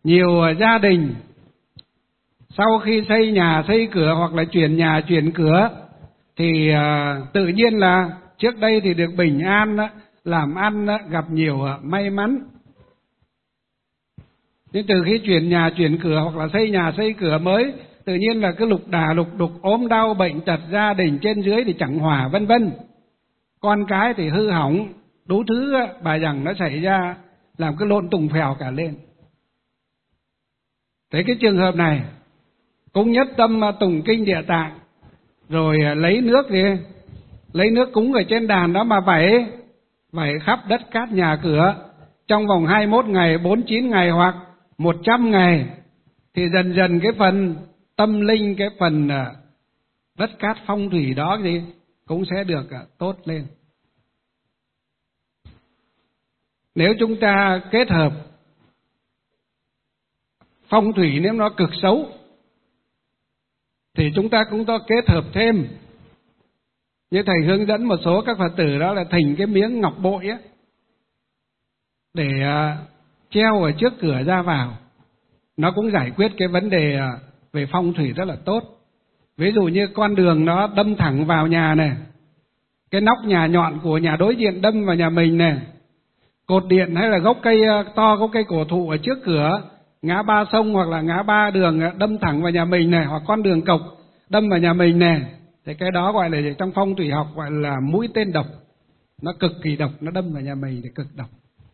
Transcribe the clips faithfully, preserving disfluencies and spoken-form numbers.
Nhiều gia đình sau khi xây nhà xây cửa hoặc là chuyển nhà chuyển cửa thì uh, tự nhiên là trước đây thì được bình an, làm ăn gặp nhiều may mắn. Nhưng từ khi chuyển nhà chuyển cửa hoặc là xây nhà xây cửa mới, tự nhiên là cứ lục đà lục đục, ốm đau bệnh tật, gia đình trên dưới thì chẳng hòa, vân vân. Con cái thì hư hỏng, đủ thứ bà rằng nó xảy ra, làm cái lộn tùng phèo cả lên. Thế cái trường hợp này cũng nhất tâm tùng kinh Địa Tạng, rồi lấy nước đi, lấy nước cúng ở trên đàn đó mà vẩy, vẩy khắp đất cát nhà cửa trong vòng hai mươi mốt ngày, bốn mươi chín ngày hoặc một trăm ngày, thì dần dần cái phần tâm linh, cái phần đất cát phong thủy đó gì cũng sẽ được tốt lên. Nếu chúng ta kết hợp phong thủy, nếu nó cực xấu thì chúng ta cũng có kết hợp thêm, như thầy hướng dẫn một số các Phật tử, đó là thỉnh cái miếng ngọc bội á để uh, treo ở trước cửa ra vào. Nó cũng giải quyết cái vấn đề uh, về phong thủy rất là tốt. Ví dụ như con đường nó đâm thẳng vào nhà này, cái nóc nhà nhọn của nhà đối diện đâm vào nhà mình này, cột điện hay là gốc cây uh, to, gốc cây cổ thụ ở trước cửa, ngã ba sông hoặc là ngã ba đường đâm thẳng vào nhà mình này, hoặc con đường cộc đâm vào nhà mình này, thì cái đó gọi là trong phong thủy học gọi là mũi tên độc. Nó cực kỳ độc, nó đâm vào nhà mình thì cực độc.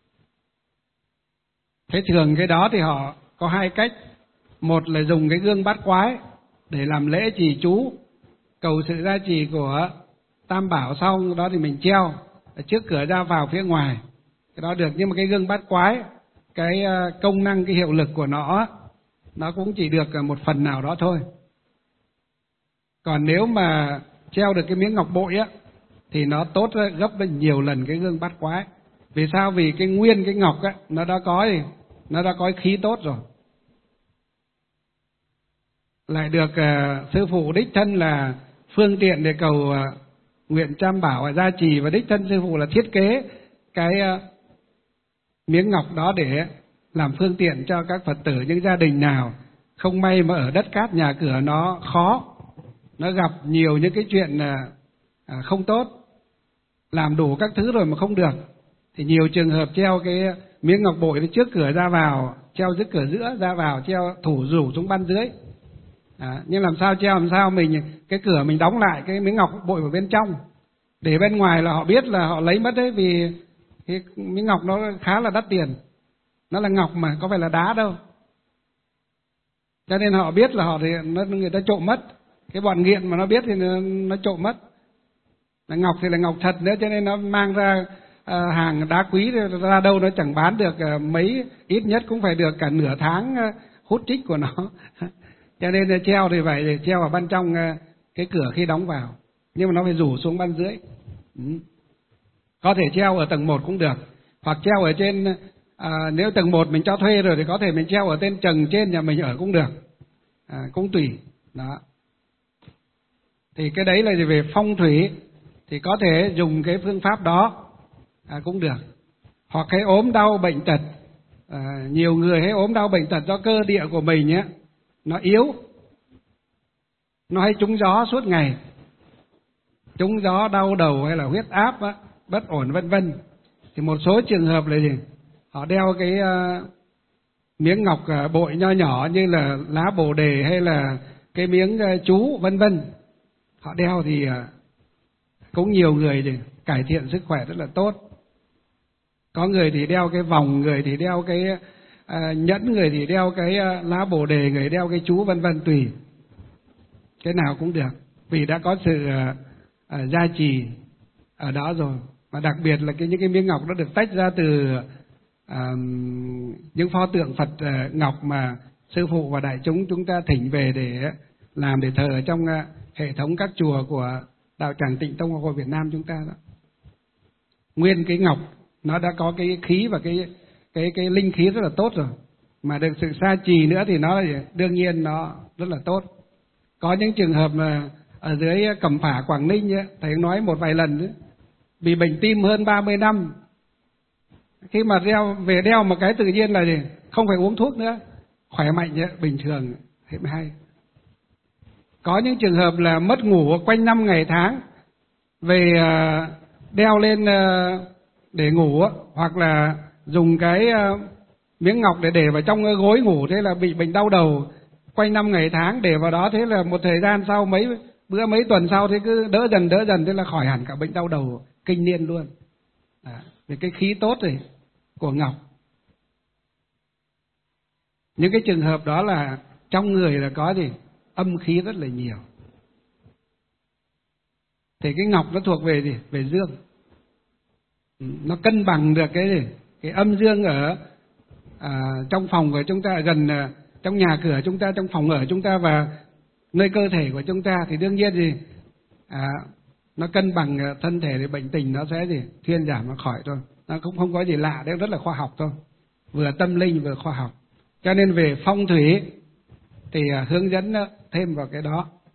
Thế thường cái đó thì họ có hai cách. Một là dùng cái gương bát quái để làm lễ trì chú, cầu sự gia trì của Tam Bảo, xong đó thì mình treo ở trước cửa ra vào phía ngoài, cái đó được. Nhưng mà cái gương bát quái, cái công năng, cái hiệu lực của nó nó cũng chỉ được một phần nào đó thôi. Còn nếu mà treo được cái miếng ngọc bội á thì nó tốt gấp lên nhiều lần cái gương bát quái. Vì sao? Vì cái nguyên cái ngọc á nó đã có gì? Nó đã có khí tốt rồi. Lại được uh, sư phụ đích thân là phương tiện để cầu uh, nguyện Tam Bảo gia trì, và đích thân sư phụ là thiết kế cái uh, miếng ngọc đó để làm phương tiện cho các Phật tử. Những gia đình nào không may mà ở đất cát nhà cửa nó khó, nó gặp nhiều những cái chuyện uh, không tốt, làm đủ các thứ rồi mà không được, thì nhiều trường hợp treo cái miếng ngọc bội trước cửa ra vào, treo trước cửa giữa ra vào, treo thủ rủ xuống ban dưới. À, nhưng làm sao treo, làm sao mình cái cửa mình đóng lại cái miếng ngọc bội vào bên trong, để bên ngoài là họ biết là họ lấy mất đấy, vì cái miếng ngọc nó khá là đắt tiền, nó là ngọc mà có phải là đá đâu, cho nên họ biết là họ thì nó, người ta trộm mất. Cái bọn nghiện mà nó biết thì nó, nó trộm mất. Là ngọc thì là ngọc thật nữa, cho nên nó mang ra à, hàng đá quý ra đâu nó chẳng bán được à, mấy, ít nhất cũng phải được cả nửa tháng à, hút trích của nó. Cho nên treo thì phải treo ở ban trong à, cái cửa khi đóng vào, nhưng mà nó phải rủ xuống ban dưới. Ừ. Có thể treo ở tầng một cũng được, hoặc treo ở trên à, nếu tầng một mình cho thuê rồi thì có thể mình treo ở trên trần trên nhà mình ở cũng được, à, cũng tùy. Đó. Thì cái đấy là về phong thủy, thì có thể dùng cái phương pháp đó à, cũng được. Hoặc cái ốm đau bệnh tật, à, nhiều người hay ốm đau bệnh tật do cơ địa của mình nhé, nó yếu, nó hay trúng gió suốt ngày, trúng gió đau đầu hay là huyết áp á, bất ổn vân vân, thì một số trường hợp là gì, họ đeo cái uh, miếng ngọc uh, bội nho nhỏ như là lá bồ đề hay là cái miếng uh, chú vân vân, họ đeo thì uh, cũng nhiều người thì cải thiện sức khỏe rất là tốt. Có người thì đeo cái vòng, người thì đeo cái uh, nhẫn, người thì đeo cái uh, lá bồ đề, người đeo cái chú vân vân, tùy cái nào cũng được, vì đã có sự uh, uh, gia trì ở đó rồi. Mà đặc biệt là cái những cái miếng ngọc nó được tách ra từ uh, những pho tượng Phật uh, ngọc mà sư phụ và đại chúng chúng ta thỉnh về để làm, để thờ ở trong uh, hệ thống các chùa của Đạo Tràng Tịnh Tông Học Hội Việt Nam chúng ta đó. Nguyên cái ngọc nó đã có cái khí và cái cái cái linh khí rất là tốt rồi, mà được sự sa trì nữa thì nó đương nhiên nó rất là tốt. Có những trường hợp mà ở dưới Cẩm Phả Quảng Ninh ấy, thầy nói một vài lần ấy, bị bệnh tim hơn ba mươi năm, khi mà đeo về đeo một cái tự nhiên là gì? Không phải uống thuốc nữa, khỏe mạnh nhé, bình thường thế mới hay. Có những trường hợp là mất ngủ quanh năm ngày tháng, về đeo lên để ngủ, hoặc là dùng cái miếng ngọc để để vào trong gối ngủ, thế là bị bệnh đau đầu quanh năm ngày tháng, để vào đó, thế là một thời gian sau, mấy bữa mấy tuần sau, thế cứ đỡ dần đỡ dần, thế là khỏi hẳn cả bệnh đau đầu kinh niên luôn. À, về cái khí tốt rồi của ngọc. Những cái trường hợp đó là trong người là có gì? Âm khí rất là nhiều. Thì cái ngọc nó thuộc về gì? Về dương. Nó cân bằng được cái gì? Cái âm dương ở à, trong phòng của chúng ta, gần à, trong nhà cửa chúng ta, trong phòng ở chúng ta và nơi cơ thể của chúng ta, thì đương nhiên gì? À, nó cân bằng thân thể thì bệnh tình nó sẽ gì? Thuyên giảm, nó khỏi thôi. Nó cũng không có gì lạ đấy, rất là khoa học thôi. Vừa tâm linh vừa khoa học. Cho nên về phong thủy thì hướng dẫn thêm vào cái đó.